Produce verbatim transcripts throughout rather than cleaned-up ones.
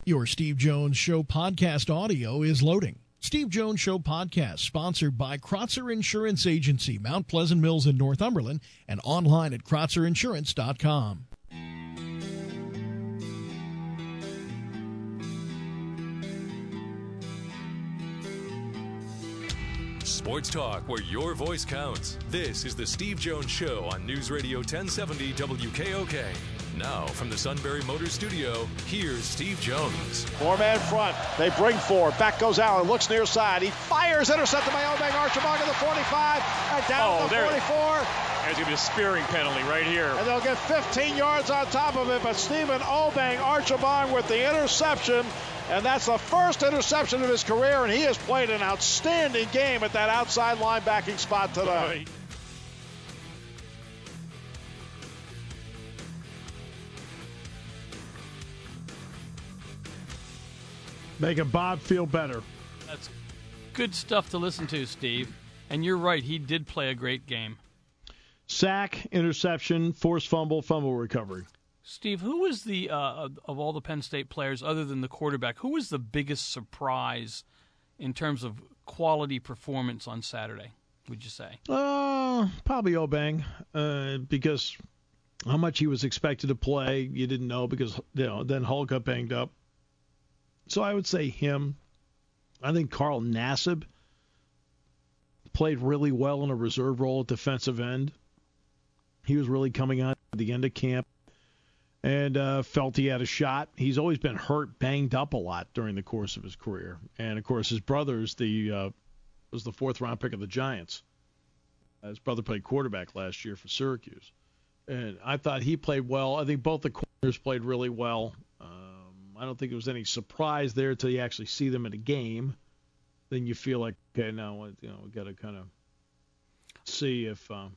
Your Steve Jones Show podcast audio is loading. Steve Jones Show podcast, sponsored by Krotzer Insurance Agency, Mount Pleasant Mills in Northumberland, and online at krotzer insurance dot com. Sports talk where your voice counts. This is the Steve Jones Show on News Radio ten seventy W K O K. Now, from the Sunbury Motors Studio, here's Steve Jones. Four-man front. They bring four. Back goes Allen. Looks near side. He fires. Intercepted by Obeng Archibong at the forty-five. And down oh, to the forty-four. There's going to be a spearing penalty right here. And they'll get fifteen yards on top of it. But Stephen Obeng Archibong with the interception. And that's the first interception of his career. And he has played an outstanding game at that outside linebacking spot today. Oh, Making Bob feel better. That's good stuff to listen to, Steve. And you're right, he did play a great game. Sack, interception, forced fumble, fumble recovery. Steve, who was the, uh, of all the Penn State players, other than the quarterback, who was the biggest surprise in terms of quality performance on Saturday, would you say? Uh, probably Obeng, uh, because how much he was expected to play, you didn't know because, you know, then Hull got banged up. So I would say him. I think Carl Nassib played really well in a reserve role at defensive end. He was really coming on at the end of camp and uh, felt he had a shot. He's always been hurt, banged up a lot during the course of his career. And, of course, his brother's the uh, was the fourth-round pick of the Giants. His brother played quarterback last year for Syracuse. And I thought he played well. I think both the corners played really well. Um, I don't think there was any surprise there until you actually see them in a game. Then you feel like, okay, now you know we got to kind of see if. Um,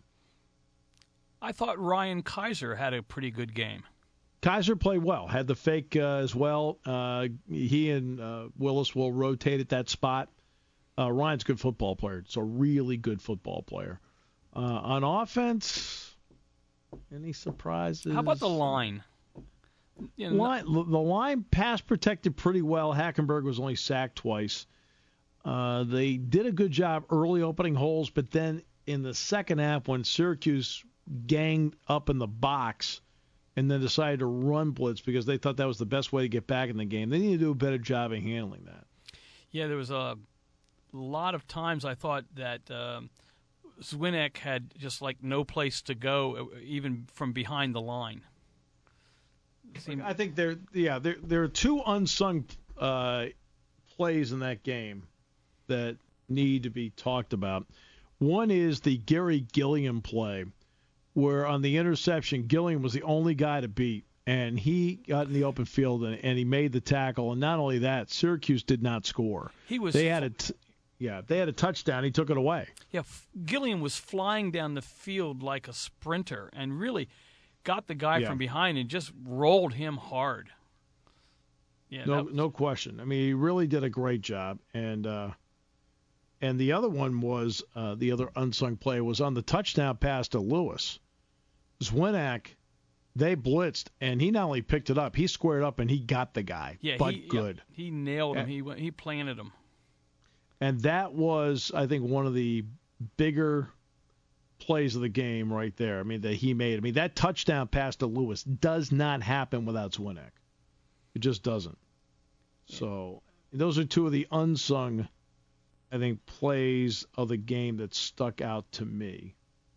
I thought Ryan Kaiser had a pretty good game. Kaiser played well, had the fake uh, as well. Uh, he and uh, Willis will rotate at that spot. Uh, Ryan's a good football player. It's a really good football player. Uh, on offense, any surprises? How about the line? You know, line the line pass protected pretty well. Hackenberg was only sacked twice. Uh, they did a good job early opening holes, but then in the second half when Syracuse ganged up in the box and then decided to run blitz because they thought that was the best way to get back in the game, they need to do a better job of handling that. Yeah, there was a lot of times I thought that um, Zwinek had just like no place to go, even from behind the line. Seemed... I think there, yeah, there there are two unsung uh, plays in that game that need to be talked about. One is the Gary Gilliam play, where on the interception, Gilliam was the only guy to beat, and he got in the open field and, and he made the tackle. And not only that, Syracuse did not score. He was. They had a, t- yeah, they had a touchdown. He took it away. Yeah, Gilliam was flying down the field like a sprinter, and really got the guy yeah. from behind and just rolled him hard. Yeah, no, was... no question. I mean, he really did a great job, and. Uh, And the other one was, uh, the other unsung play was on the touchdown pass to Lewis. Zwinek, they blitzed, and he not only picked it up, he squared up and he got the guy. Yeah, but he, good. Yeah, he nailed him. And, he went, he planted him. And that was, I think, one of the bigger plays of the game right there. I mean, that he made. I mean, that touchdown pass to Lewis does not happen without Zwinek. It just doesn't. Yeah. So those are two of the unsung, I think, plays of the game that stuck out to me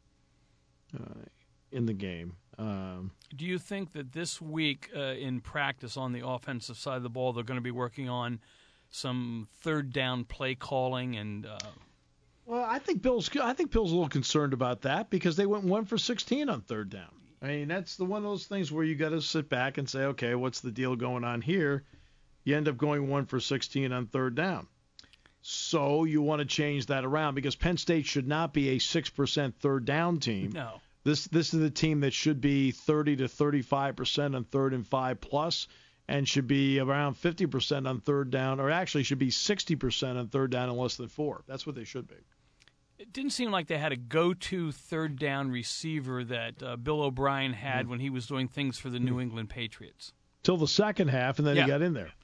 uh, in the game. Um, Do you think that this week uh, in practice on the offensive side of the ball, they're going to be working on some third down play calling and? Uh... Well, I think Bill's. I think Bill's a little concerned about that because they went one for sixteen on third down. I mean, that's the one of those things where you got to sit back and say, okay, what's the deal going on here? You end up going one for sixteen on third down. So you want to change that around because Penn State should not be a six percent third down team. No. This this is the team that should be thirty to thirty-five percent on third and five plus and should be around fifty percent on third down, or actually should be sixty percent on third down and less than four. That's what they should be. It didn't seem like they had a go-to third down receiver that uh, Bill O'Brien had mm-hmm. when he was doing things for the New England Patriots. Till the second half, and then yeah. he got in there.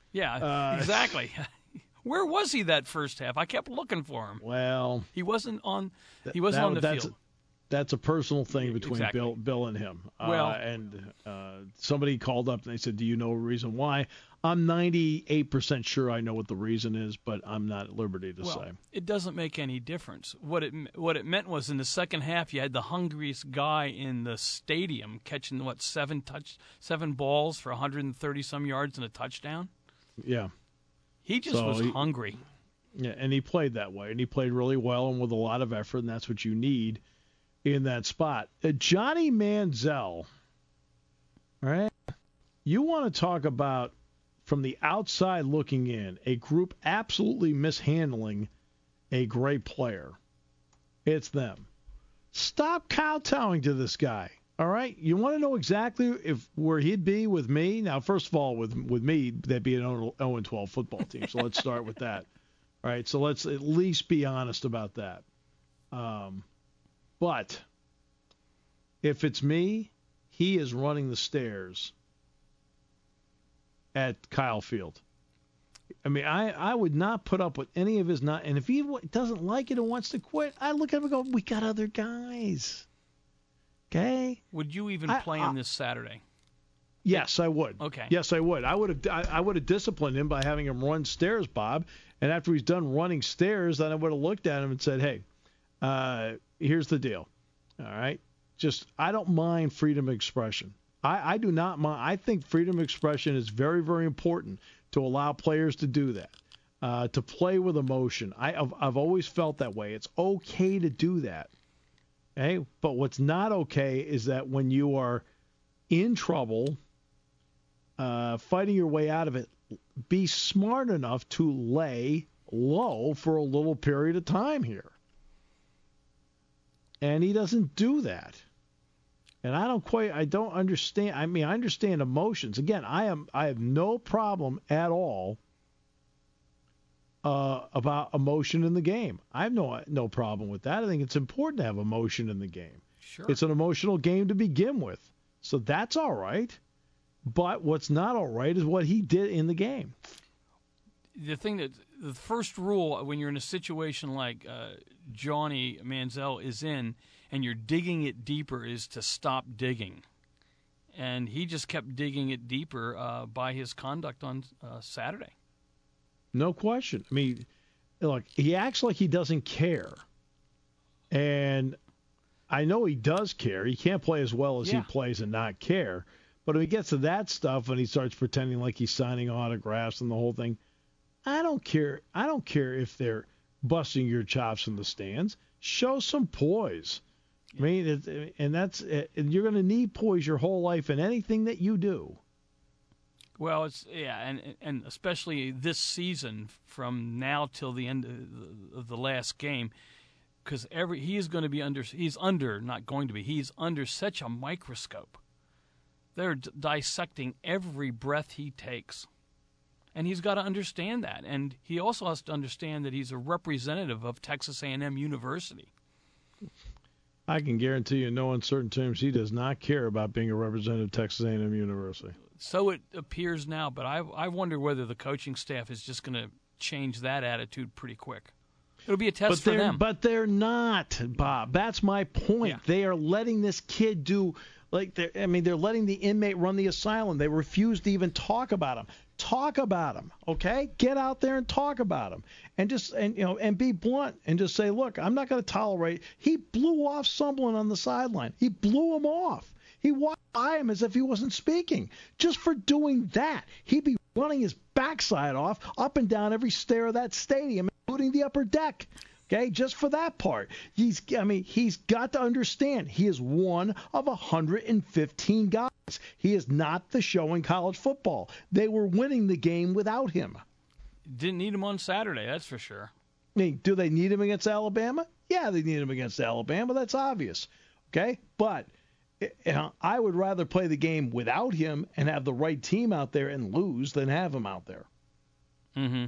Yeah, Uh, exactly. Where was he that first half? I kept looking for him. Well, he wasn't on. He wasn't that, on the that's, field. That's a personal thing between Exactly. Bill, Bill and him. Well, uh, and uh, somebody called up and they said, "Do you know a reason why?" I'm ninety-eight percent sure I know what the reason is, but I'm not at liberty to well, say. It doesn't make any difference. What it what it meant was in the second half, you had the hungriest guy in the stadium catching what seven touch seven balls for one hundred thirty some yards and a touchdown. Yeah, he just so was he, hungry. Yeah, and he played that way, and he played really well and with a lot of effort, and that's what you need in that spot. Uh, Johnny Manziel, right? You want to talk about, from the outside looking in, a group absolutely mishandling a great player. It's them. Stop kowtowing to this guy, all right? You want to know exactly if where he'd be with me? Now, first of all, with with me, that'd be an oh and twelve football team, so let's start with that. All right, so let's at least be honest about that. Um, but if it's me, he is running the stairs at Kyle Field. I mean, I, I would not put up with any of his not. And if he doesn't like it and wants to quit, I look at him and go, we got other guys. Okay? Would you even I, play I, him this Saturday? Yes, I would. Okay. Yes, I would. I would have I, I would have disciplined him by having him run stairs, Bob. And after he's done running stairs, then I would have looked at him and said, hey, uh, here's the deal. All right? Just, I don't mind freedom of expression. I, I do not mind. I think freedom of expression is very, very important to allow players to do that, uh, to play with emotion. I, I've, I've always felt that way. It's okay to do that. Okay? But what's not okay is that when you are in trouble, uh, fighting your way out of it, be smart enough to lay low for a little period of time here. And he doesn't do that. And I don't quite, I don't understand. I mean, I understand emotions. Again, I am, I have no problem at all uh, about emotion in the game. I have no, no problem with that. I think it's important to have emotion in the game. Sure. It's an emotional game to begin with. So that's all right. But what's not all right is what he did in the game. The thing that, the first rule when you're in a situation like uh, Johnny Manziel is in, and you're digging it deeper, is to stop digging. And he just kept digging it deeper uh, by his conduct on uh, Saturday. No question. I mean, look, he acts like he doesn't care. And I know he does care. He can't play as well as yeah. he plays and not care. But when he gets to that stuff and he starts pretending like he's signing autographs and the whole thing, I don't care. I don't care if they're busting your chops in the stands. Show some poise. I mean, it, and that's and you're going to need poise your whole life in anything that you do. Well, it's yeah, and and especially this season from now till the end of the, of the last game, because every he is going to be under he's under not going to be he's under such a microscope. They're d- dissecting every breath he takes, and he's got to understand that. And he also has to understand that he's a representative of Texas A and M University. I can guarantee you, in no uncertain terms, he does not care about being a representative of Texas A and M University. So it appears now, but I I wonder whether the coaching staff is just going to change that attitude pretty quick. It'll be a test but for they're, them. But they're not, Bob. That's my point. Yeah. They are letting this kid do, like, they're, I mean, they're letting the inmate run the asylum. They refuse to even talk about him. Talk about him, okay? Get out there and talk about him, and just and you know and be blunt and just say, look, I'm not going to tolerate. He blew off someone on the sideline. He blew him off. He walked by him as if he wasn't speaking. Just for doing that, he'd be running his backside off up and down every stair of that stadium, including the upper deck. Okay, just for that part. He's, I mean, he's got to understand he is one of one hundred fifteen guys. He is not the show in college football. They were winning the game without him. Didn't need him on Saturday, that's for sure. I mean, do they need him against Alabama? Yeah, they need him against Alabama. That's obvious. Okay, but you know, I would rather play the game without him and have the right team out there and lose than have him out there. Mm-hmm.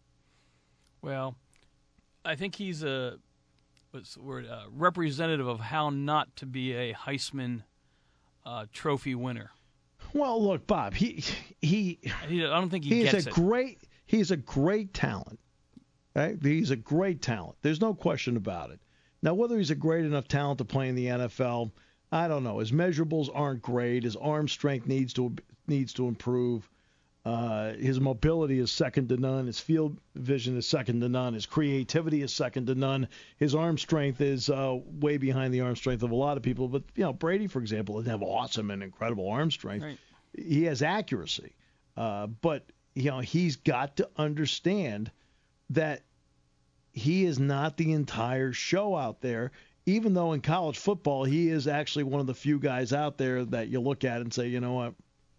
Well, I think he's a what's the word a representative of how not to be a Heisman uh, Trophy winner. Well, look, Bob, he he. I don't think he he's gets a it. great. He's a great talent. Right? He's a great talent. There's no question about it. Now, whether he's a great enough talent to play in the N F L, I don't know. His measurables aren't great. His arm strength needs to needs to improve. Uh, his mobility is second to none. His field vision is second to none. His creativity is second to none. His arm strength is uh, way behind the arm strength of a lot of people. But, you know, Brady, for example, doesn't have awesome and incredible arm strength. Right. He has accuracy. Uh, but, you know, he's got to understand that he is not the entire show out there, even though in college football he is actually one of the few guys out there that you look at and say, you know what,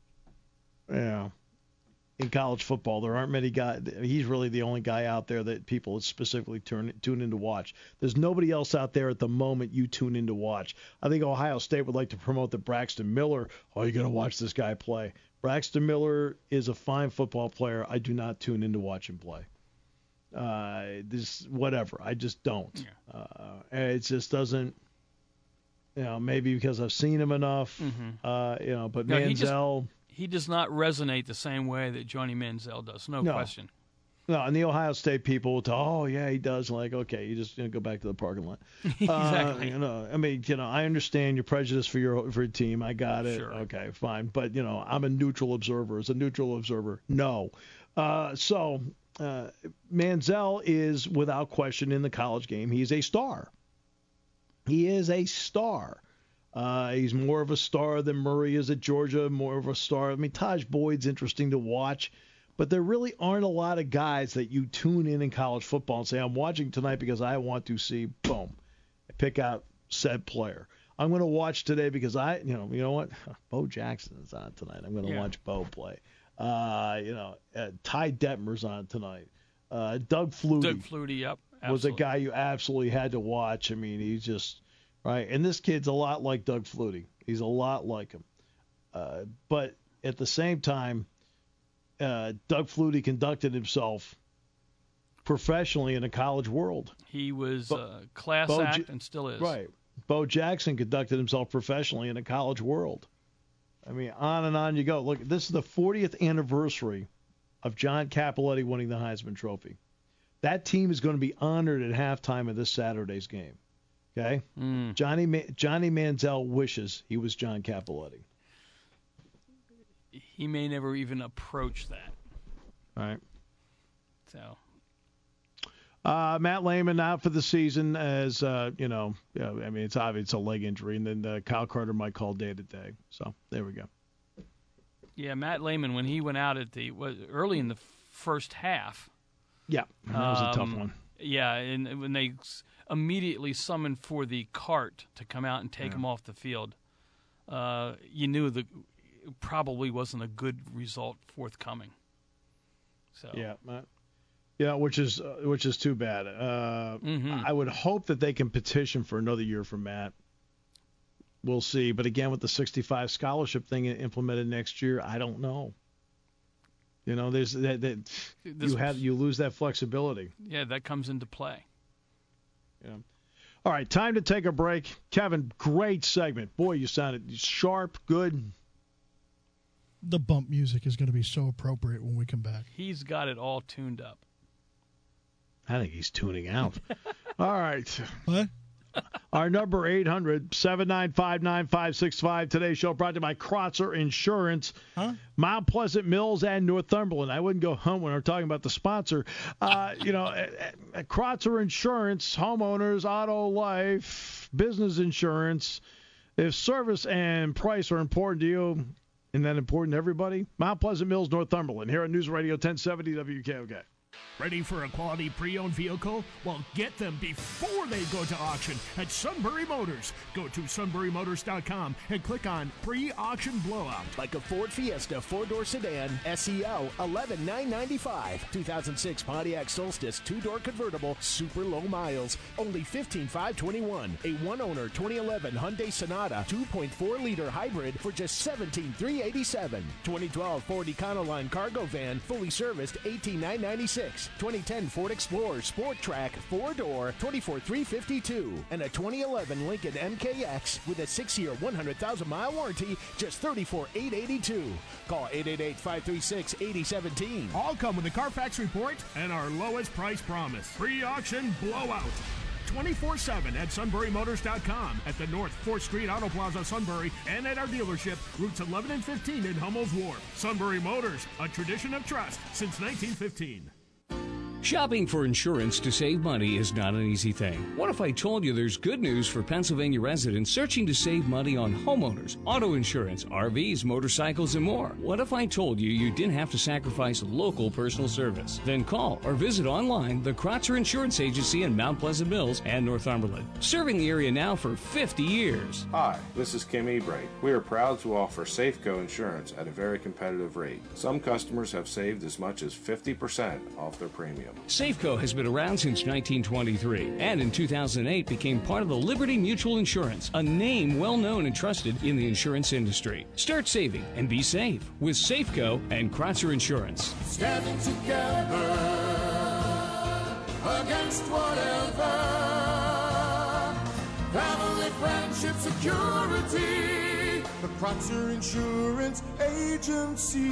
yeah. In college football, there aren't many guys. He's really the only guy out there that people specifically turn, tune in to watch. There's nobody else out there at the moment you tune in to watch. I think Ohio State would like to promote the Braxton Miller. Oh, you're going to watch this guy play. Braxton Miller is a fine football player. I do not tune in to watch him play. Uh, this whatever. I just don't. Yeah. Uh, it just doesn't. You know, maybe because I've seen him enough. Mm-hmm. Uh, you know, but no, Manziel. He does not resonate the same way that Johnny Manziel does, no, no. question. No, and the Ohio State people will tell, oh, yeah, he does. Like, okay, you just you know, go back to the parking lot. Exactly. Uh, you know, I mean, you know, I understand your prejudice for your for your team. I got it. Sure. Okay, fine. But, you know, I'm a neutral observer. As a neutral observer, no. Uh, so uh, Manziel is, without question, in the college game. He's a star. He is a star. Uh, he's more of a star than Murray is at Georgia, more of a star. I mean, Taj Boyd's interesting to watch, but there really aren't a lot of guys that you tune in in college football and say, I'm watching tonight because I want to see, boom, pick out said player. I'm going to watch today because I, you know, you know what? Bo Jackson is on tonight. I'm going to yeah. watch Bo play. Uh, you know, uh, Ty Detmer's on tonight. Uh, Doug Flutie. Doug Flutie, yep. Absolutely. Was a guy you absolutely had to watch. I mean, he's just... Right, and this kid's a lot like Doug Flutie. He's a lot like him. Uh, but at the same time, uh, Doug Flutie conducted himself professionally in a college world. He was Bo, a class Bo act J- and still is. Right. Bo Jackson conducted himself professionally in a college world. I mean, on and on you go. Look, this is the fortieth anniversary of John Cappelletti winning the Heisman Trophy. That team is going to be honored at halftime of this Saturday's game. Okay, mm. Johnny Ma- Johnny Manziel wishes he was John Cappelletti. He may never even approach that. All right. So, uh, Matt Lehman out for the season, as uh, you know. Yeah, I mean, it's obvious it's a leg injury, and then uh, Kyle Carter might call day to day. So there we go. Yeah, Matt Lehman, when he went out at the was early in the first half. Yeah, that was a um, tough one. Yeah, and when they immediately summoned for the cart to come out and take yeah. him off the field, uh, you knew that it probably wasn't a good result forthcoming. So yeah, yeah, which is uh, which is too bad. Uh, mm-hmm. I would hope that they can petition for another year for Matt. We'll see, but again, with the sixty-five scholarship thing implemented next year, I don't know. You know, there's that, that this, you have you lose that flexibility. Yeah, that comes into play. Yeah. All right, time to take a break. Kevin, great segment. Boy, you sounded sharp, good. The bump music is going to be so appropriate when we come back. He's got it all tuned up. I think he's tuning out. All right. What? Our number, eight hundred, seven nine five, nine five six five. Today's show brought to you by Krotzer Insurance, huh? Mount Pleasant Mills, and Northumberland. I wouldn't go home when we're talking about the sponsor. Uh, you know, at, at Krotzer Insurance, homeowners, auto, life, business insurance. If service and price are important to you, isn't that important to everybody? Mount Pleasant Mills, Northumberland, here on News Radio ten seventy W K O K. Ready for a quality pre-owned vehicle? Well, get them before they go to auction at Sunbury Motors. Go to sunbury motors dot com and click on pre-auction blowout. Like a Ford Fiesta four-door sedan, S E L, eleven thousand nine hundred ninety-five dollars. two thousand six Pontiac Solstice two-door convertible, super low miles, only fifteen thousand five hundred twenty-one dollars. A one-owner twenty eleven Hyundai Sonata two point four liter hybrid for just seventeen thousand three hundred eighty-seven dollars. twenty twelve Ford Econoline cargo van, fully serviced, eighteen thousand nine hundred ninety-six six, twenty ten Ford Explorer Sport Track four-door, twenty-four thousand three hundred fifty-two dollars, and a twenty eleven Lincoln M K X with a six-year, one hundred thousand mile warranty, just thirty-four thousand eight hundred eighty-two dollars. Call eight eight eight, five three six, eight zero one seven. All come with the Carfax report and our lowest price promise. Pre-auction blowout. twenty-four seven at sunbury motors dot com, at the North fourth Street Auto Plaza, Sunbury, and at our dealership, routes eleven and fifteen in Hummel's Wharf. Sunbury Motors, a tradition of trust since nineteen fifteen. Shopping for insurance to save money is not an easy thing. What if I told you there's good news for Pennsylvania residents searching to save money on homeowners, auto insurance, R Vs, motorcycles, and more? What if I told you you didn't have to sacrifice local personal service? Then call or visit online the Krotzer Insurance Agency in Mount Pleasant Mills and Northumberland, serving the area now for fifty years. Hi, this is Kim Ebright. We are proud to offer Safeco Insurance at a very competitive rate. Some customers have saved as much as fifty percent off their premium. Safeco has been around since nineteen twenty-three and in two thousand eight became part of the Liberty Mutual Insurance, a name well known and trusted in the insurance industry. Start saving and be safe with Safeco and Krotzer Insurance. Standing together against whatever. Family, friendship, security. The Krotzer Insurance Agency.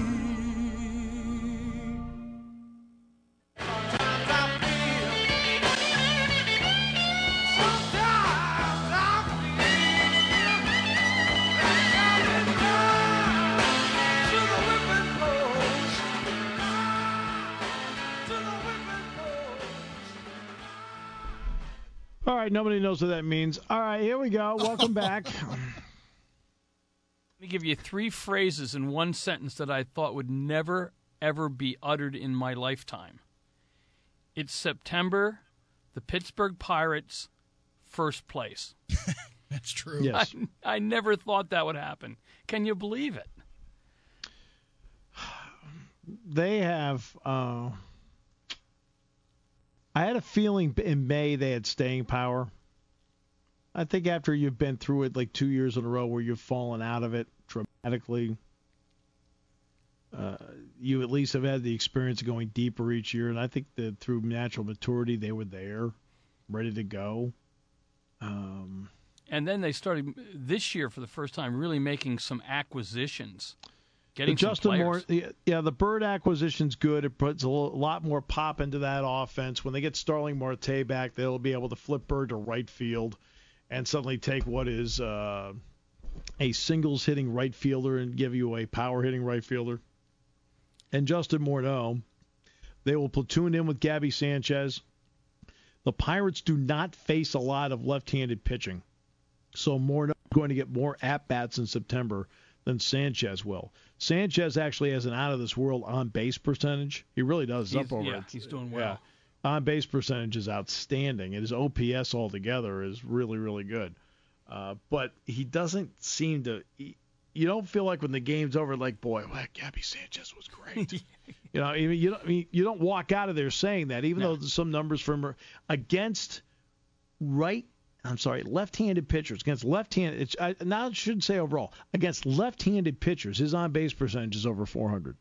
All right, nobody knows what that means. All right, here we go. Welcome back. Let me give you three phrases in one sentence that I thought would never, ever be uttered in my lifetime. It's September, the Pittsburgh Pirates, first place. That's true. Yes. I, I never thought that would happen. Can you believe it? They have... Uh... I had a feeling in May they had staying power. I think after you've been through it like two years in a row where you've fallen out of it dramatically, uh, you at least have had the experience of going deeper each year. And I think that through natural maturity, they were there, ready to go. Um, and then they started this year for the first time really making some acquisitions. Getting Justin Moore, yeah, the Bird acquisition's good. It puts a lot more pop into that offense. When they get Starling Marte back, they'll be able to flip Bird to right field and suddenly take what is uh, a singles hitting right fielder and give you a power hitting right fielder. And Justin Morneau, they will platoon in with Gabby Sanchez. The Pirates do not face a lot of left-handed pitching, so Morneau is going to get more at-bats in September than Sanchez will. Sanchez actually has an out-of-this-world on-base percentage. He really does. He's, up over yeah, it. he's doing well. Yeah. On-base percentage is outstanding, and his O P S altogether is really, really good. Uh, but he doesn't seem to he, – you don't feel like when the game's over, like, boy, well, Gabby Sanchez was great. you know, I mean, you don't, I mean, you don't walk out of there saying that, even no. though some numbers from against right – I'm sorry, left-handed pitchers against left-handed. It's, I, now I shouldn't say overall against left-handed pitchers. His on-base percentage is over four hundred.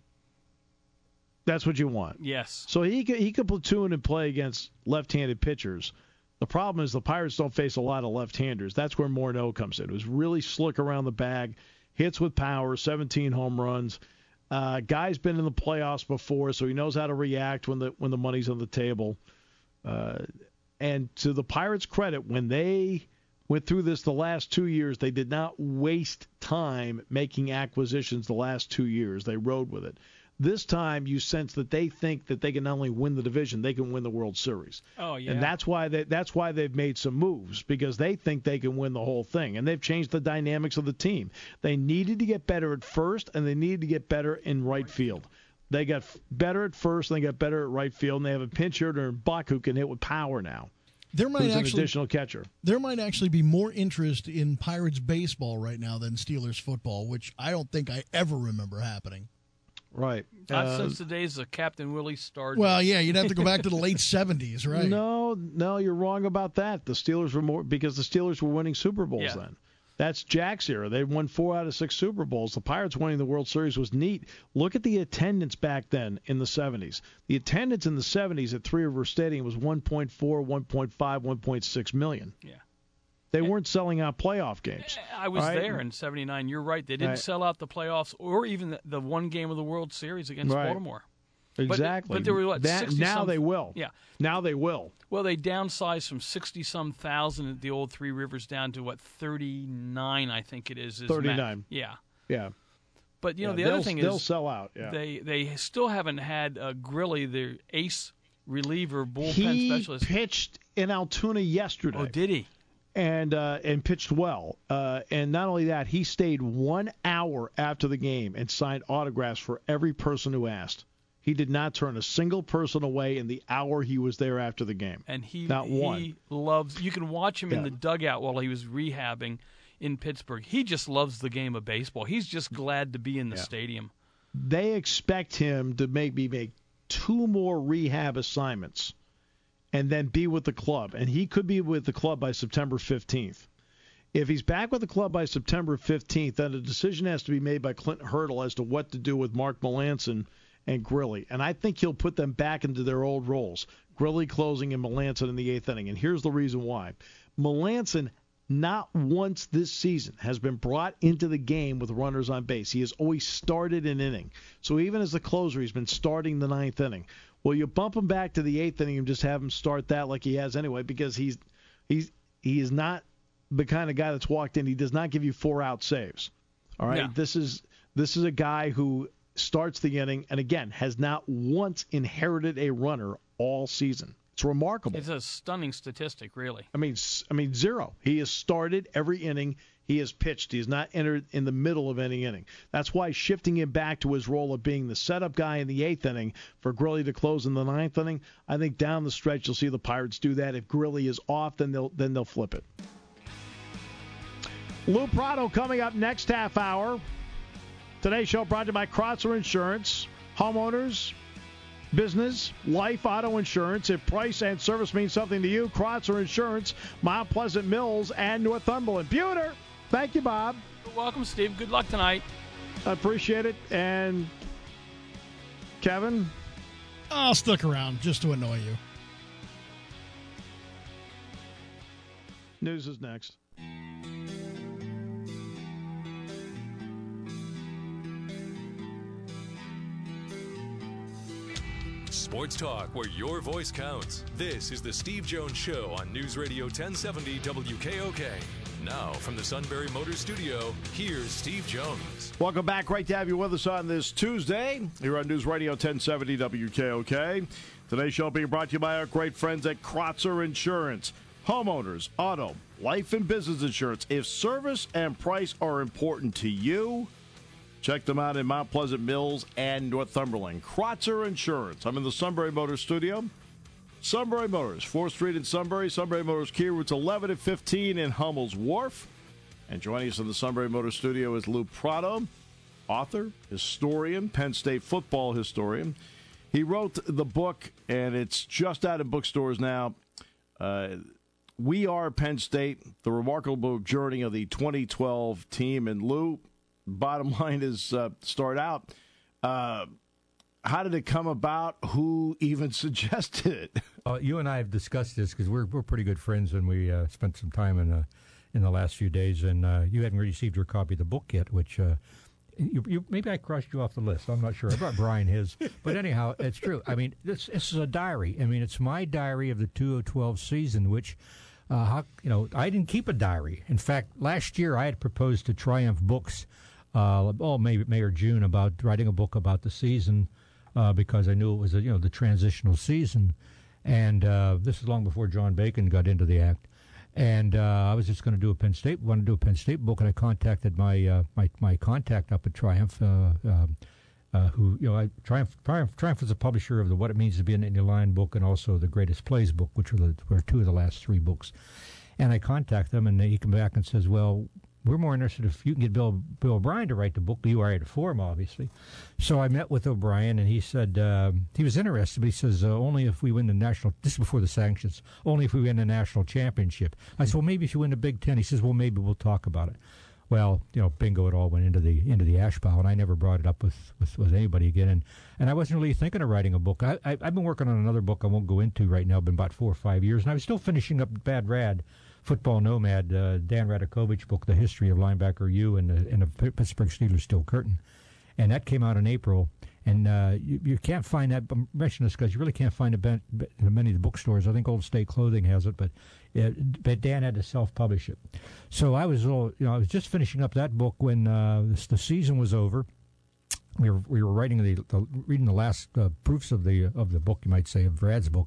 That's what you want. Yes. So he could he could platoon and play against left-handed pitchers. The problem is the Pirates don't face a lot of left-handers. That's where Morneau comes in. It was really slick around the bag, hits with power, seventeen home runs. Uh, guy's been in the playoffs before, so he knows how to react when the when the money's on the table. Uh, And to the Pirates' credit, when they went through this the last two years, they did not waste time making acquisitions the last two years. They rode with it. This time, you sense that they think that they can not only win the division, they can win the World Series. Oh, yeah. And that's why they, that's why they've made some moves, because they think they can win the whole thing. And they've changed the dynamics of the team. They needed to get better at first, and they needed to get better in right field. They got better at first, and they got better at right field, and they have a pinch hitter in Buck who can hit with power now. There might Who's actually an additional catcher. There might actually be more interest in Pirates baseball right now than Steelers football, which I don't think I ever remember happening. Right. Not uh, since the days of Captain Willie started. Well, yeah, you'd have to go back to the late seventies, right? No, no, you're wrong about that. The Steelers were more because the Steelers were winning Super Bowls yeah. then. That's Jack's era. They won four out of six Super Bowls. The Pirates winning the World Series was neat. Look at the attendance back then in the seventies. The attendance in the seventies at Three River Stadium was one point four, one point five, one point six million. Yeah. They weren't selling out playoff games. I was right? there in seventy-nine. You're right. They didn't right. sell out the playoffs or even the, the one game of the World Series against right. Baltimore. Exactly. But, but there were what, that, sixty now some, they will. Yeah. Now they will. Well, they downsized from sixty-some thousand at the old Three Rivers down to, what, thirty-nine, I think it is. is thirty-nine. Max. Yeah. Yeah. But, you know, yeah, the other thing they'll is sell out. Yeah. they they still haven't had uh, Grilly, their ace reliever, bullpen he specialist. He pitched in Altoona yesterday. Oh, did he? And uh, and pitched well. Uh, and not only that, he stayed one hour after the game and signed autographs for every person who asked. He did not turn a single person away in the hour he was there after the game. And he, not one. He loves. You can watch him yeah. in the dugout while he was rehabbing in Pittsburgh. He just loves the game of baseball. He's just glad to be in the yeah. stadium. They expect him to maybe make two more rehab assignments and then be with the club. And he could be with the club by September fifteenth. If he's back with the club by September fifteenth, then a decision has to be made by Clint Hurdle as to what to do with Mark Melancon and Grilly. And I think he'll put them back into their old roles, Grilly closing and Melancon in the eighth inning. And here's the reason why. Melancon not once this season has been brought into the game with runners on base. He has always started an inning. So even as the closer, he's been starting the ninth inning. Well, you bump him back to the eighth inning and just have him start that like he has anyway, because he's he's he is not the kind of guy that's walked in. He does not give you four out saves. All right, yeah. this is this is a guy who starts the inning and again has not once inherited a runner all season. It's remarkable. It's a stunning statistic, really. I mean, I mean zero. He has started every inning. He has pitched. He has not entered in the middle of any inning. That's why shifting him back to his role of being the setup guy in the eighth inning for Grilly to close in the ninth inning, I think down the stretch you'll see the Pirates do that. If Grilly is off, then they'll then they'll flip it. Lou Prado coming up next half hour. Today's show brought to you by Krotzer Insurance. Homeowners, business, life, auto insurance. If price and service means something to you, Krotzer Insurance, Mount Pleasant Mills, and Northumberland. Buter, thank you, Bob. You're welcome, Steve. Good luck tonight. I appreciate it. And Kevin? I'll stick around just to annoy you. News is next. Sports talk where your voice counts. This is the Steve Jones Show on News Radio ten seventy W K O K. Now, from the Sunbury Motors Studio, here's Steve Jones. Welcome back. Great to have you with us on this Tuesday here on News Radio ten seventy W K O K. Today's show being brought to you by our great friends at Krotzer Insurance. Homeowners, auto, life, and business insurance. If service and price are important to you, check them out in Mount Pleasant Mills and Northumberland. Krotzer Insurance. I'm in the Sunbury Motors Studio. Sunbury Motors, fourth Street in Sunbury. Sunbury Motors Kia, routes eleven and fifteen in Hummel's Wharf. And joining us in the Sunbury Motors Studio is Lou Prado, author, historian, Penn State football historian. He wrote the book, and it's just out in bookstores now, uh, We Are Penn State, the remarkable journey of the twenty twelve team. And Lou, bottom line is, uh, start out, uh, how did it come about? Who even suggested it? Uh, you and I have discussed this because we're we're pretty good friends, and we uh, spent some time in uh, in the last few days. And uh, you hadn't received your copy of the book yet, which uh, you, you maybe I crossed you off the list. I'm not sure. I brought Brian his, but anyhow, it's true. I mean, this this is a diary. I mean, it's my diary of the two thousand twelve season, which. Uh, how, you know, I didn't keep a diary. In fact, last year I had proposed to Triumph Books, uh, oh, maybe May or June, about writing a book about the season uh, because I knew it was, a, you know, the transitional season. And uh, this is long before John Bacon got into the act. And uh, I was just going to do a Penn State, want to do a Penn State book, and I contacted my uh, my my contact up at Triumph. Uh, uh, Uh, who, you know, I, Triumph, Triumph, Triumph was a publisher of the What It Means to Be an Indian Lion book and also the Greatest Plays book, which were, the, were two of the last three books. And I contact them, and he comes back and says, well, we're more interested if you can get Bill Bill O'Brien to write the book. You are for him, obviously. So I met with O'Brien, and he said uh, he was interested, but he says uh, only if we win the national. This is before the sanctions. Only if we win the national championship. I said, well, maybe if you win the Big Ten. He says, well, maybe we'll talk about it. Well, you know, bingo, it all went into the into the ash pile, and I never brought it up with, with, with anybody again. And, and I wasn't really thinking of writing a book. I, I, I've been working on another book I won't go into right now. It's been about four or five years, and I was still finishing up Bad Rad, Football Nomad, uh, Dan Radakovich book, The History of Linebacker U and the, and the Pittsburgh Steelers Steel Curtain. And that came out in April. And uh, you, you can't find that. I'm mentioning this because you really can't find it in many of the bookstores. I think Old State Clothing has it, but it, but Dan had to self-publish it. So I was, a little, you know, I was just finishing up that book when uh, this, the season was over. We were we were writing the, the reading the last uh, proofs of the of the book, you might say, of Brad's book.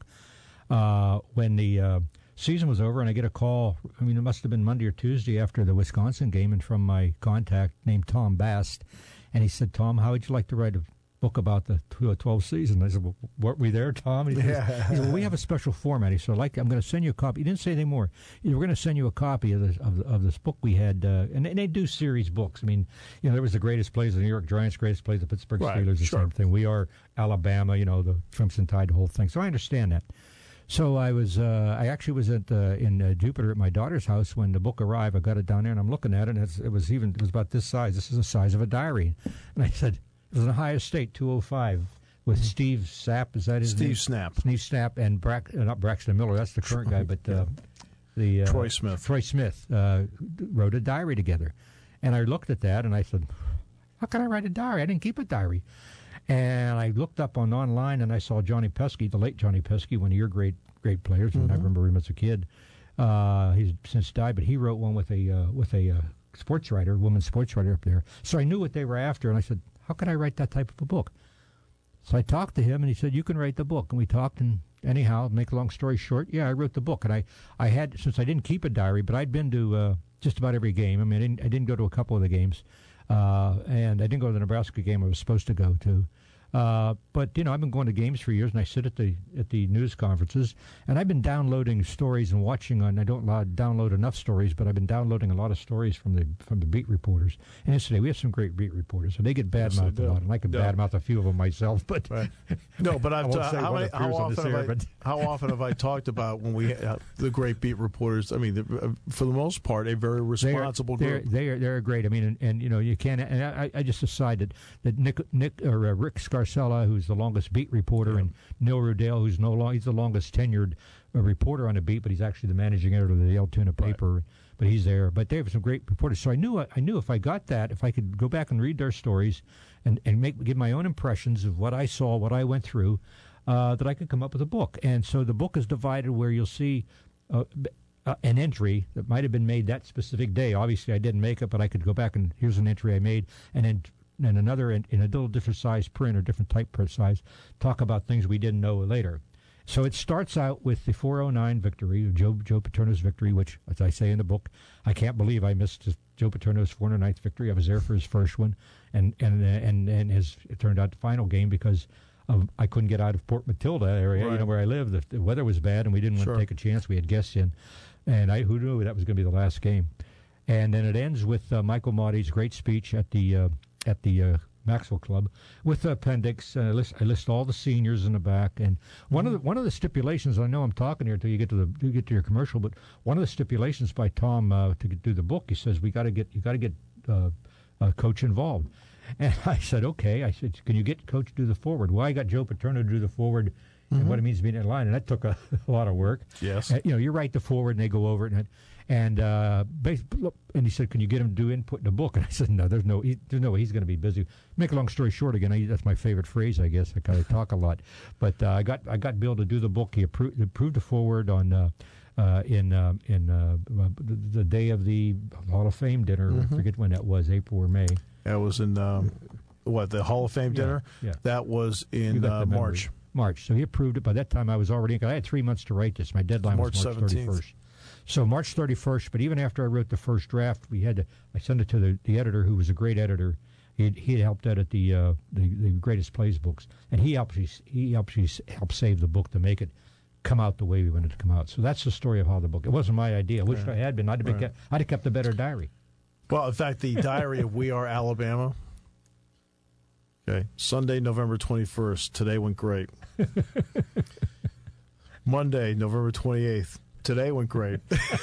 Uh, when the uh, season was over, and I get a call. I mean, it must have been Monday or Tuesday after the Wisconsin game, and from my contact named Tom Bast, and he said, "Tom, how would you like to write a book about the twelve season?" I said, well, weren't we there, Tom? And he, yeah. says, he said, well, we have a special format. He said, like, I'm going to send you a copy. He didn't say anything more. He said, we're going to send you a copy of this, of, of this book we had. Uh, and, and they do series books. I mean, you know, there was the greatest plays of the New York Giants, greatest plays of the Pittsburgh right, Steelers, the sure. same thing. We are Alabama, you know, the Crimson Tide, the whole thing. So I understand that. So I was, uh, I actually was at uh, in uh, Jupiter at my daughter's house when the book arrived. I got it down there, and I'm looking at it, and it's, it was even, it was about this size. This is the size of a diary. And I said, it was in Ohio State, two oh five, with Steve Sapp. Is that his Steve name? Snap. Steve Snap and Brack, uh, not Braxton Miller. That's the current guy, but uh, the uh, Troy Smith. Troy Smith uh, wrote a diary together, and I looked at that and I said, "How can I write a diary? I didn't keep a diary." And I looked up on online and I saw Johnny Pesky, the late Johnny Pesky, one of your great great players, mm-hmm. and I remember him as a kid. Uh, he's since died, but he wrote one with a uh, with a uh, sports writer, woman sports writer up there. So I knew what they were after, and I said, how could I write that type of a book? So I talked to him, and he said, you can write the book. And we talked, and anyhow, make a long story short, yeah, I wrote the book. And I, I had, since I didn't keep a diary, but I'd been to uh, just about every game. I mean, I didn't, I didn't go to a couple of the games, uh, and I didn't go to the Nebraska game I was supposed to go to. Uh, but, you know, I've been going to games for years, and I sit at the at the news conferences, and I've been downloading stories and watching on. I don't download enough stories, but I've been downloading a lot of stories from the from the beat reporters. And yesterday, we have some great beat reporters, and they get badmouthed yes, a lot, and I can yeah. badmouth a few of them myself. But right. No, but I've uh, how, many, how, often have air, I, how often have I talked about when we uh, the great beat reporters? I mean, the, uh, for the most part, a very responsible they're, group. They're, they're they're great. I mean, and, and you know, you can't. And I, I just decided that Nick Nick or uh, Rick Scarcella, who's the longest beat reporter, yeah. and Neil Rudell, who's no long, he's the longest tenured uh, reporter on the beat, but he's actually the managing editor of the Altoona paper. Right. But he's there. But they have some great reporters. So I knew I knew if I got that, if I could go back and read their stories, and and make give my own impressions of what I saw, what I went through, uh, that I could come up with a book. And so the book is divided where you'll see uh, uh, an entry that might have been made that specific day. Obviously, I didn't make it, but I could go back and here's an entry I made, and then. And another in, in a little different size print or different type print size, talk about things we didn't know later. So it starts out with the four oh nine victory, Joe Joe Paterno's victory, which, as I say in the book, I can't believe I missed Joe Paterno's four hundred ninth victory. I was there for his first one, and and and and his it turned out the final game because of, I couldn't get out of Port Matilda area, right. you know, where I live. The, the weather was bad, and we didn't sure. want to take a chance. We had guests in, and I who knew that was going to be the last game. And then it ends with uh, Michael Mauty's great speech at the. Uh, at the uh, Maxwell Club with the appendix. Uh, I, list, I list all the seniors in the back, and one mm-hmm. of the one of the stipulations. I know I'm talking here until you get to the you get to your commercial, but one of the stipulations by Tom uh, to do the book, he says we got to get you got to get uh, uh, Coach involved. And I said okay. I said, can you get Coach to do the forward? Well, I got Joe Paterno to do the forward. Mm-hmm. And what it means to be in line, and that took a, a lot of work. Yes, uh, you know, you write the forward, and they go over it, and and uh, look, and he said, "Can you get him to do input in the book?" And I said, "No, there's no, he, there's no way he's going to be busy." Make a long story short, again, I, that's my favorite phrase, I guess. I kind of talk a lot, but uh, I got I got Bill to do the book. He approved, approved the forward on uh, uh, in uh, in uh, the, the day of the Hall of Fame dinner. Mm-hmm. I forget when that was, April or May. That was in um, what the Hall of Fame dinner. Yeah, yeah. That was in uh, March. March. So he approved it. By that time, I was already. I had three months to write this. My deadline March was March thirty-first. So March thirty-first. But even after I wrote the first draft, we had to. I sent it to the, the editor, who was a great editor. He he helped edit the uh, the the Greatest Plays books, and he helped he helped help save the book to make it come out the way we wanted it to come out. So that's the story of how the book. It wasn't my idea. I wish right. I had been. I'd have been right. kept, I'd have kept a better diary. Well, in fact, the Diary of We Are Alabama. Okay, Sunday, November twenty-first. Today went great. Monday, November twenty-eighth. Today went great.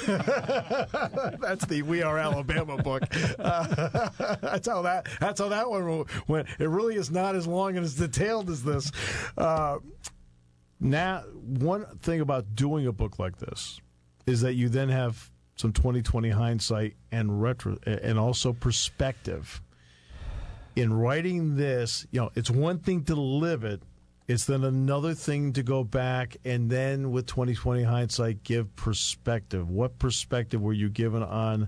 That's the We Are Alabama book. Uh, that's how that. That's how that one went. It really is not as long and as detailed as this. Uh, now, one thing about doing a book like this is that you then have some twenty twenty hindsight and retro, and also perspective. In writing this, you know, it's one thing to live it. It's then another thing to go back and then with twenty twenty hindsight give perspective. What perspective were you given on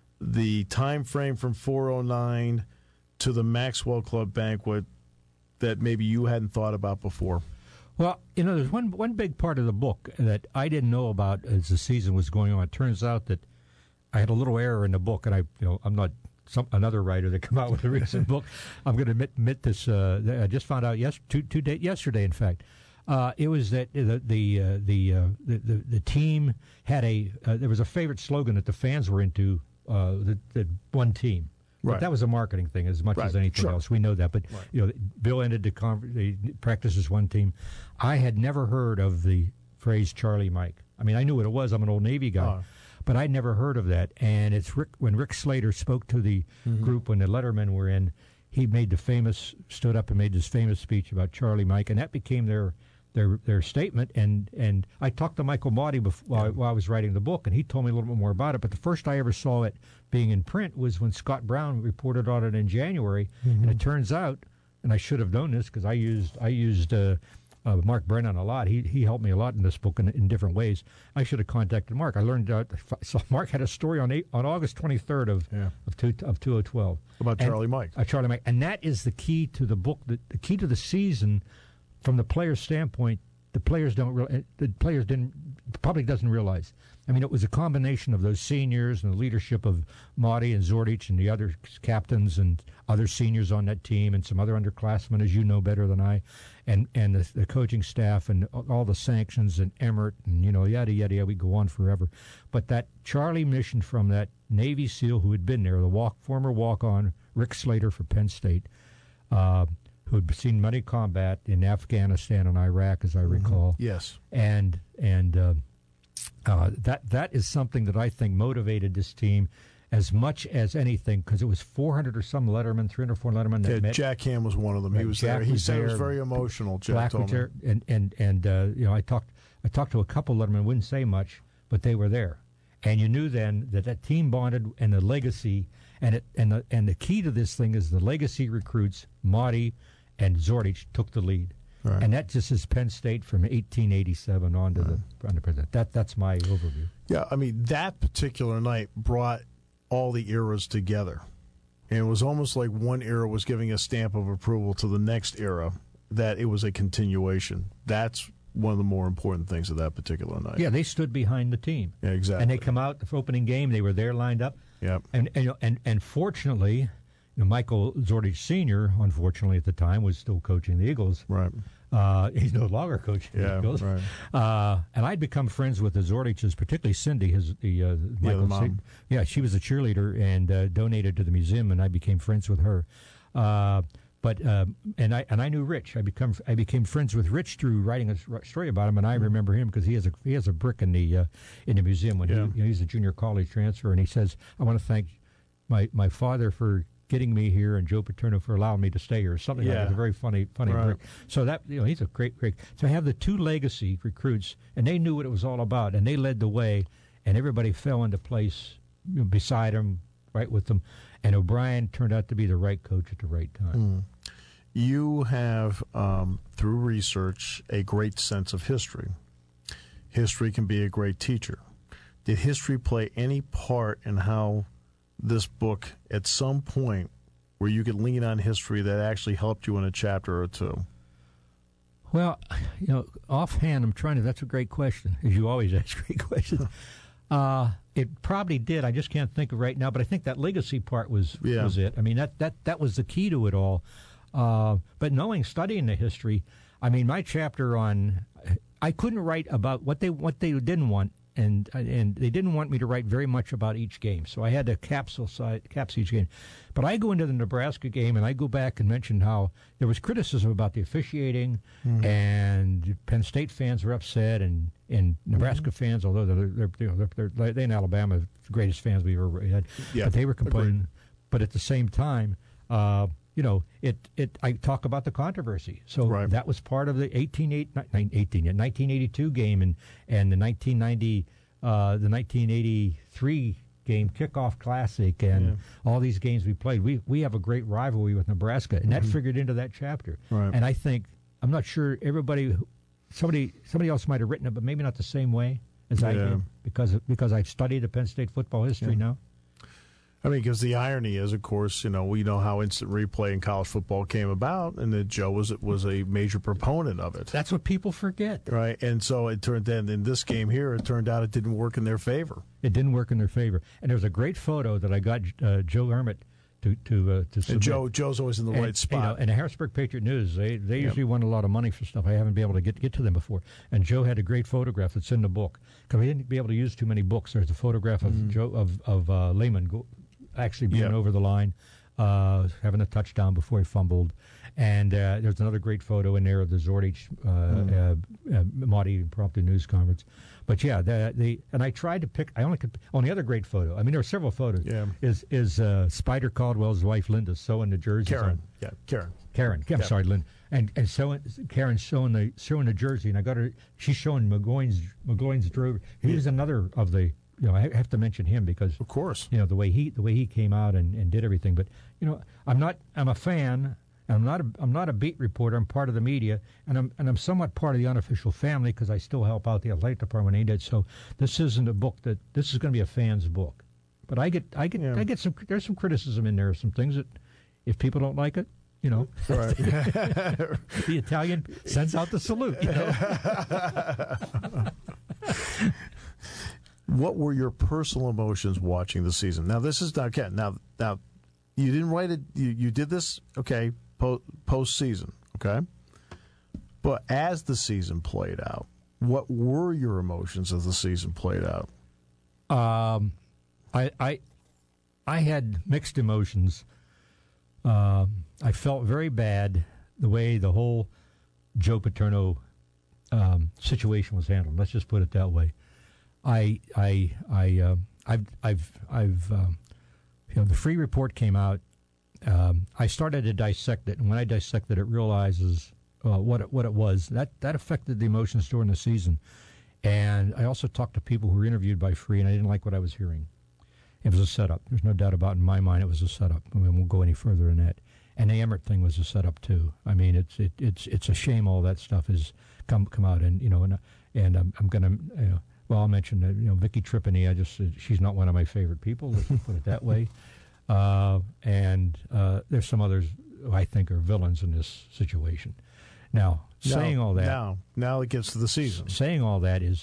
the time frame from four oh nine to the Maxwell Club banquet that maybe you hadn't thought about before? Well, you know, there's one one big part of the book that I didn't know about as the season was going on. It turns out that I had a little error in the book, and I, you know, I'm not some another writer that came out with a recent book. I'm going to admit, admit this. Uh, I just found out yes, two, two day, yesterday, in fact. Uh, it was that the the uh, the, uh, the the the team had a uh, there was a favorite slogan that the fans were into. Uh, the, the one team. But right. That was a marketing thing as much right. as anything sure. else. We know that. But right. you know, Bill ended the, con- the practice as one team. I had never heard of the phrase Charlie Mike. I mean, I knew what it was. I'm an old Navy guy. Uh. But I'd never heard of that. And it's Rick, when Rick Slater spoke to the mm-hmm. group when the Lettermen were in, he made the famous, stood up and made this famous speech about Charlie Mike, and that became their their their statement. And, and I talked to Michael Motti before, while, yeah. while I was writing the book, and he told me a little bit more about it. But the first I ever saw it being in print was when Scott Brown reported on it in January. Mm-hmm. And it turns out, and I should have known this because I used I used uh, uh, Mark Brennan a lot. He he helped me a lot in this book in, in different ways. I should have contacted Mark. I learned uh, so Mark had a story on eight, on August twenty-third of yeah. of, two, of two thousand twelve about and, Charlie Mike. Uh, Charlie Mike, and that is the key to the book. The, the key to the season, from the player's standpoint. The players don't. Re- the players didn't. The public doesn't realize. I mean, it was a combination of those seniors and the leadership of Motti and Zordich and the other captains and other seniors on that team and some other underclassmen, as you know better than I, and and the, the coaching staff and all the sanctions and Emmert and you know yada yada yada. We go on forever, but that Charlie mission from that Navy SEAL who had been there, the walk former walk-on Rick Slater for Penn State. Uh, who had seen many combat in Afghanistan and Iraq, as I recall. Mm-hmm. Yes. And and uh, uh, that that is something that I think motivated this team as much as anything, because it was four hundred or some Lettermen, three hundred or four Lettermen. That yeah, met. Jack Ham was one of them. Right, He was Jack there. He was said there. it was very emotional. Jack Black told was me. there, and and and uh, you know, I talked I talked to a couple Lettermen. Wouldn't say much, but they were there, and you knew then that that team bonded and the legacy, and it and the and the key to this thing is the legacy recruits, Motti and Zordich took the lead. Right. And that just is Penn State from eighteen eighty-seven on to right. the on the present. That that's my overview. Yeah, I mean that particular night brought all the eras together, and it was almost like one era was giving a stamp of approval to the next era. That it was a continuation. That's one of the more important things of that particular night. Yeah, they stood behind the team. Yeah, exactly. And they come out the opening game. They were there lined up. Yeah. And and and, and fortunately. You know, Michael Zordich Senior, unfortunately at the time, was still coaching the Eagles. Right. Uh, he's no longer coaching yeah, the Eagles. Right. Uh, and I'd become friends with the Zordiches, particularly Cindy, his the uh, Michael. Yeah, the mom. Yeah, she was a cheerleader and uh, donated to the museum, and I became friends with her. Uh, but uh, and I and I knew Rich. I become I became friends with Rich through writing a story about him, and I remember him because he has a he has a brick in the uh, in the museum when yeah. he, you know, he's a junior college transfer, and he says, "I want to thank my my father for getting me here and Joe Paterno for allowing me to stay here," or something yeah. like that. It's a very funny, funny right. break. So that, you know, he's a great, great. So I have the two legacy recruits, and they knew what it was all about, and they led the way, and everybody fell into place you know, beside him, right with them, and O'Brien turned out to be the right coach at the right time. Mm. You have, um, through research, a great sense of history. History can be a great teacher. Did history play any part in how this book, at some point, where you could lean on history that actually helped you in a chapter or two? Well, you know, offhand, I'm trying to. That's a great question, as you always ask great questions. uh, it probably did. I just can't think of right now. But I think that legacy part was yeah. was it. I mean, that that that was the key to it all. Uh, but knowing, studying the history, I mean, my chapter on, I couldn't write about what they what they didn't want and and they didn't want me to write very much about each game, so I had to capsule side, capsule each game. But I go into the Nebraska game, and I go back and mention how there was criticism about the officiating, mm-hmm. and Penn State fans were upset, and, and Nebraska mm-hmm. fans, although they're, they're, you know, they're, they're, they in Alabama, the greatest fans we've ever had, yeah, but they were complaining. agreed. But at the same time, uh, you know, it, it. I talk about the controversy. So right. that was part of the eighteen, eighteen, nineteen eighty-two game and, and the nineteen ninety, uh, the nineteen eighty-three game kickoff classic and yeah. all these games we played. We we have a great rivalry with Nebraska, and that mm-hmm. figured into that chapter. Right. And I think I'm not sure everybody, somebody somebody else might have written it, but maybe not the same way as yeah. I did because because I've studied the Penn State football history yeah. now. I mean, because the irony is, of course, you know, we know how instant replay in college football came about, and that Joe was was a major proponent of it. That's what people forget, right? And so it turned then in this game here, it turned out it didn't work in their favor. It didn't work in their favor, and there was a great photo that I got uh, Joe Hermit to to uh, to submit. And Joe Joe's always in the and, right spot. You know, and the Harrisburg Patriot News, they they yep. usually won a lot of money for stuff. I haven't been able to get get to them before. And Joe had a great photograph that's in the book because we didn't be able to use too many books. There's a photograph of mm. Joe of of uh, Lehman go, actually being yep. over the line, uh, having a touchdown before he fumbled. And uh, there's another great photo in there of the Zordich uh, mm. uh, uh, Maudie impromptu news conference. But yeah, the, the and I tried to pick. I only could. On the other great photo, I mean, there are several photos. Yeah. Is is uh, Spider Caldwell's wife Linda sewing the jersey? Karen. On, yeah, Karen. Karen. I'm yeah. sorry, Linda. And and sewing Karen sewing the sewing the jersey, and I got her. She's showing McGloin's McGloin's jersey. He was another of the. You know, I have to mention him because, of course, you know the way he the way he came out and, and did everything. But you know, I'm not. I'm a fan. I'm not a, I'm not a beat reporter. I'm part of the media, and I'm and I'm somewhat part of the unofficial family because I still help out the athletic department. He did. So this isn't a book that this is going to be a fan's book. But I get I get yeah. I get some there's some criticism in there, some things that if people don't like it, you know, right. the Italian sends out the salute. You know? What were your personal emotions watching the season? Now this is not again. Now now you didn't write it. You you did this. Okay. Po- postseason, okay? But as the season played out, what were your emotions as the season played out? Um, I I, I had mixed emotions. Uh, I felt very bad the way the whole Joe Paterno um, situation was handled. Let's just put it that way. I I I uh, I've I've I've um, you know the free report came out. Um, I started to dissect it, and when I dissected it, realizes uh, what it, what it was. That that affected the emotions during the season. And I also talked to people who were interviewed by Free, and I didn't like what I was hearing. It was a setup. There's no doubt about it in my mind it was a setup. I mean, we won't go any further than that. And the Emmert thing was a setup too. I mean, it's it, it's it's a shame all that stuff has come come out, and you know, and and I'm, I'm gonna. You know, well, I'll mention that you know Vicky Tripani. I just she's not one of my favorite people. Let's put it that way. Uh, and uh, there's some others who I think are villains in this situation. Now, now, saying all that, now, now it gets to the season. Saying all that is,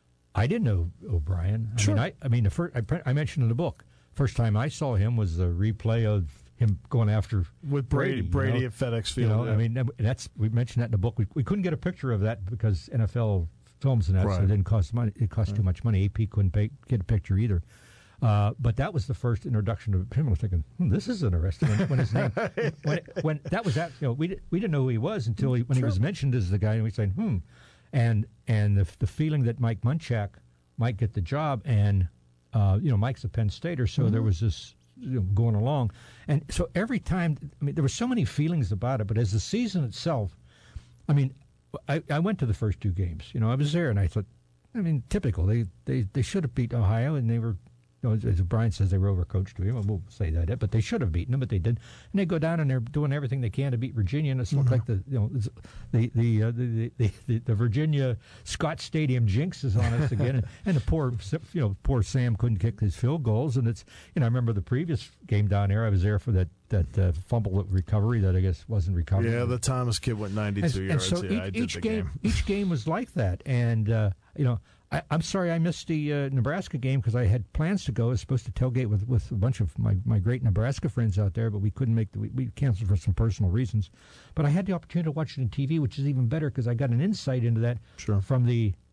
I didn't know O'Brien. I sure. mean, I, I mean, the first I, I mentioned in the book, first time I saw him was the replay of him going after with Brady, Brady, Brady you know? at FedEx Field. You know, yeah. I mean, that's we mentioned that in the book. We we couldn't get a picture of that because N F L films and that, right. so it didn't cost money. It cost right. too much money. A P couldn't pay, get a picture either. Uh, but that was the first introduction of him. I was thinking, hmm, this is interesting. When, when his name, when, it, when that was that, you know, we did, we didn't know who he was until he, when sure. he was mentioned as the guy, and we said, hmm, and and the the feeling that Mike Munchak might get the job, and uh, you know, Mike's a Penn Stater, so mm-hmm. there was this you know, going along, and so every time, I mean, there were so many feelings about it. But as the season itself, I mean, I, I went to the first two games. You know, I was there, and I thought, I mean, typical. They they they should have beat Ohio, and they were. You know, as, as Brian says, they were overcoached to him. I won't say that, but they should have beaten them, but they didn't. And they go down and they're doing everything they can to beat Virginia, and it's mm-hmm. looked like the you know the the, uh, the, the the the Virginia Scott Stadium jinx is on us again, and, and the poor you know poor Sam couldn't kick his field goals, and it's you know I remember the previous game down there. I was there for that that uh, fumble recovery that I guess wasn't recovered. Yeah, the Thomas kid went ninety-two and, yards. And so yeah, each, I did each the game, game. each game was like that, and uh, you know. I, I'm sorry I missed the uh, Nebraska game because I had plans to go. I was supposed to tailgate with, with a bunch of my, my great Nebraska friends out there, but we couldn't make the we, we canceled for some personal reasons. But I had the opportunity to watch it on T V, which is even better because I got an insight into that sure. from the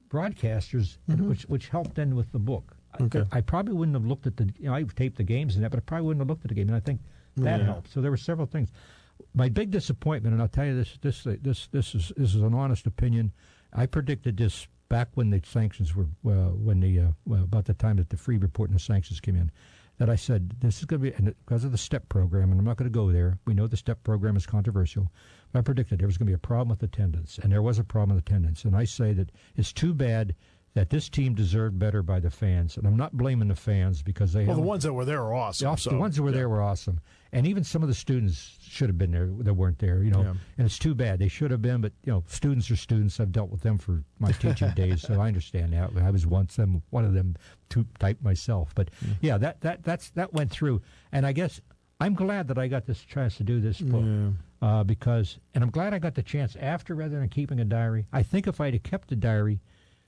broadcasters, Mm-hmm. which which helped then with the book. Okay. I, I probably wouldn't have looked at the, you know, I taped the games and that, but I probably wouldn't have looked at the game, and I think that Yeah. helped. So there were several things. My big disappointment, and I'll tell you this, this, this, this is this is an honest opinion. I predicted this back when the sanctions were, uh, when the uh, well, about the time that the free report and the sanctions came in, that I said this is going to be, and because of the STEP program, and I'm not going to go there. We know the STEP program is controversial, but I predicted there was going to be a problem with attendance, and there was a problem with attendance. And I say that it's too bad that this team deserved better by the fans, and I'm not blaming the fans because they Well, the haven't- ones that were there are awesome. the, so, the ones that were yeah. there were awesome, and even some of the students should have been there that weren't there. You know, Yeah. and it's too bad they should have been. But you know, students are students. I've dealt with them for my teaching days, so I understand that. I was once them, one of them, two type myself. But yeah, that that that's that went through, and I guess I'm glad that I got this chance to do this book Yeah. uh, because, and I'm glad I got the chance after rather than keeping a diary. I think if I'd have kept a diary.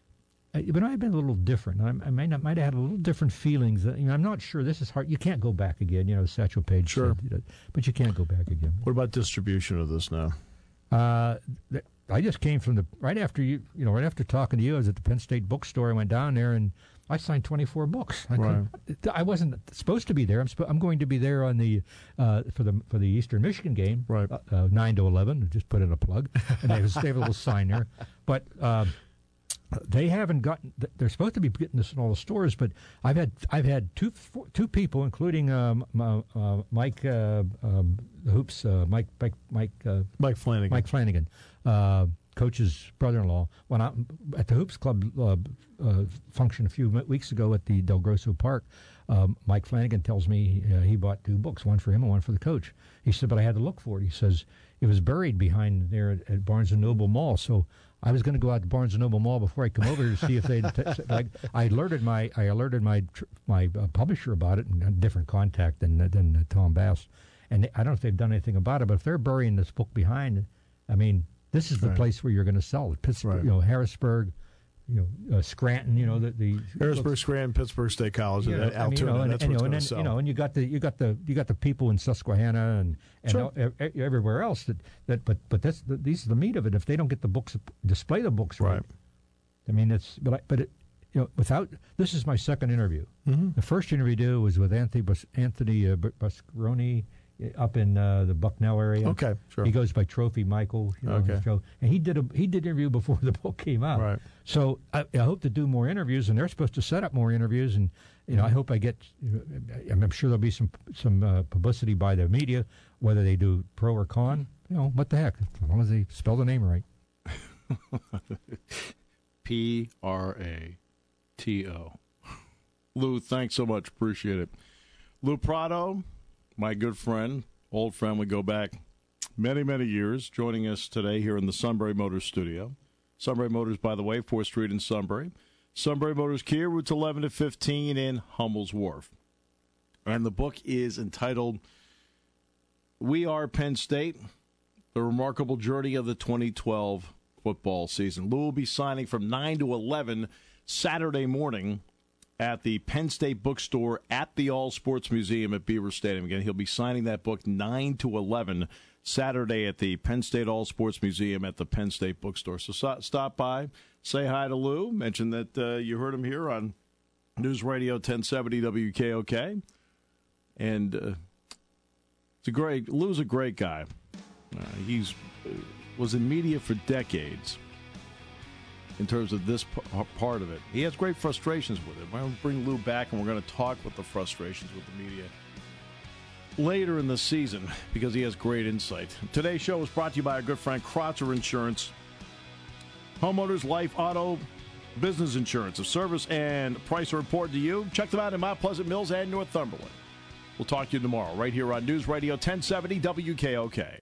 Uh, But I've been a little different. I, I might not, might have had a little different feelings. You know, I'm not sure. This is hard. You can't go back again. You know, Satchel Paige Sure. said, you know, but you can't go back again. What about distribution of this now? Uh, th- I just came from the right after you. You know, right after talking to you, I was at the Penn State bookstore. I went down there and I signed twenty-four books. I, Right. couldn't- I wasn't supposed to be there. I'm sp- I'm going to be there on the uh, for the for the Eastern Michigan game, Right. uh, uh, nine to eleven. Just put in a plug, and they have, they have a little sign there. But uh, they haven't gotten. They're supposed to be getting this in all the stores, but I've had I've had two four, two people, including um, uh, uh, Mike uh, um, the Hoops, uh, Mike Mike Mike uh, Mike Flanagan. Mike Flanagan, uh, coach's brother-in-law, went out at the Hoops Club uh, uh, function a few weeks ago at the Del Grosso Park. Um, Mike Flanagan tells me uh, he bought two books, one for him and one for the coach. He said, but I had to look for it. He says it was buried behind there at, at Barnes and Noble Mall. So I was going to go out to Barnes and Noble Mall before I come over to see if they. T- like I alerted my I alerted my tr- my uh, publisher about it, and a different contact than than uh, Tom Bass. And they, I don't know if they've done anything about it, but if they're burying this book behind, I mean, this is the Right. place where you're going to sell it. Pittsburgh, Right. you know, Harrisburg, you know, uh, Scranton, you know, the, the Harrisburg, Scranton, Pittsburgh State College, you know, and I mean, you Altoona. know, and, That's and, you what's know, going and to then, sell. you know, and you got the you got the you got the people in Susquehanna and and Sure. el- e- e- everywhere else that, that but but that's the, these are the meat of it. If they don't get the books, display the books right. Right. I mean, it's but I, but it, you know, without this is my second interview. Mm-hmm. The first interview I did was with Anthony Bus, Anthony uh, Buscaroni up in uh, the Bucknell area. Okay, sure. He goes by Trophy Michael. You know, Okay. his show. And he did a he did an interview before the book came out. Right. So I, I hope to do more interviews, and they're supposed to set up more interviews. And you know, I hope I get. I'm sure there'll be some some uh, publicity by the media, whether they do pro or con. You know, what the heck? As long as they spell the name right. P R A T O. Lou, thanks so much. Appreciate it. Lou Prado, my good friend, old friend, we go back many, many years, joining us today here in the Sunbury Motors studio. Sunbury Motors, by the way, fourth Street in Sunbury. Sunbury Motors Kia, routes eleven to fifteen in Hummel's Wharf. And the book is entitled We Are Penn State, The Remarkable Journey of the twenty twelve Football Season. Lou will be signing from nine to eleven Saturday morning at the Penn State Bookstore at the All Sports Museum at Beaver Stadium. Again, he'll be signing that book nine to eleven Saturday at the Penn State All Sports Museum at the Penn State Bookstore. So, so stop by, say hi to Lou, mention that uh, you heard him here on News Radio ten seventy W K O K. And uh, it's a great, Lou's a great guy. Uh, he's uh, was in media for decades. In terms of this p- part of it, he has great frustrations with it. I'm going to bring Lou back, and we're going to talk with the frustrations with the media later in the season because he has great insight. Today's show is brought to you by our good friend Krotzer Insurance. Homeowners, life, auto, business insurance. If service and price are important to you, check them out in Mount Pleasant Mills and Northumberland. We'll talk to you tomorrow right here on News Radio ten seventy W K O K.